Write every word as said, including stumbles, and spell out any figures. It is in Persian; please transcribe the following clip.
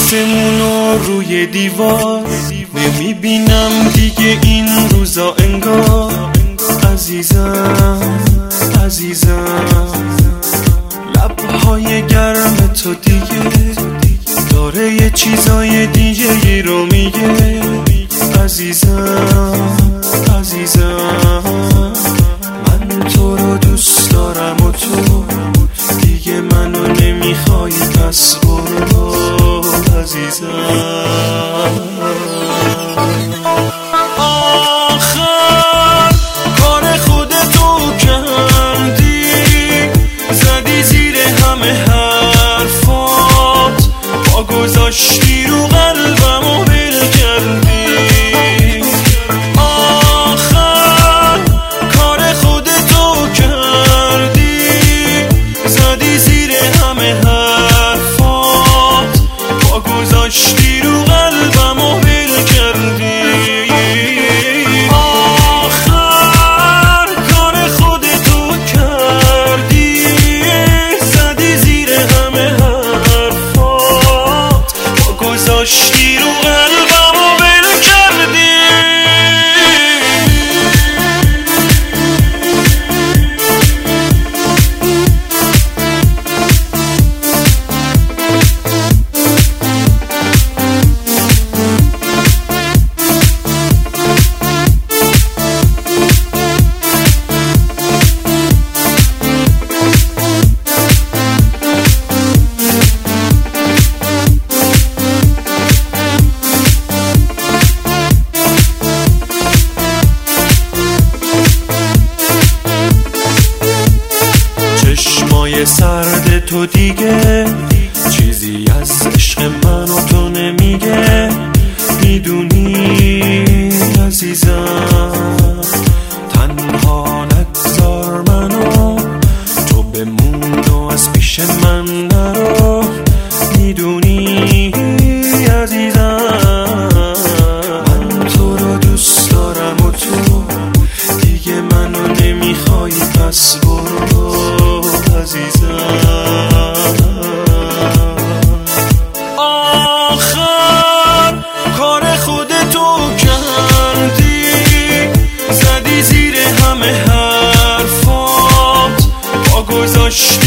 آسمونو روی دیوار نمیبینم دیگه این روزا انگار. عزیزم عزیزم لبهای گرم تو دیگه داره یه چیزای دیگه رو میگه. عزیزم عزیزم من تو رو دوست دارم و تو دیگه منو نمیخوای، پس برو عزیزم. آخر کار خودتو کردی، زدی زیر همه حرفات، پا گذاشتی رو قلبم و ول کردی. آخر کار خودتو کردی، زدی زیر همه حرفات، پا گذاشتی رو قلبم و ول کردی. آخر کار خودتو کردی، زدی زیر همه حرفات، پا گذاشتی رو قلبم و ول کردی. چشمای سرد تو دیگه چیزی از عشق من و تو نمیگه. میدونی عزیزم تنها نگذار منو، تو بمون و از پیش من نرو. میدونی عزیزم من تو رو دوست دارم و تو دیگه منو نمیخوای، پس برو عزیزم. آخر کار خودتو کردی، زدی زیر همه حرفات، پا گذاشتی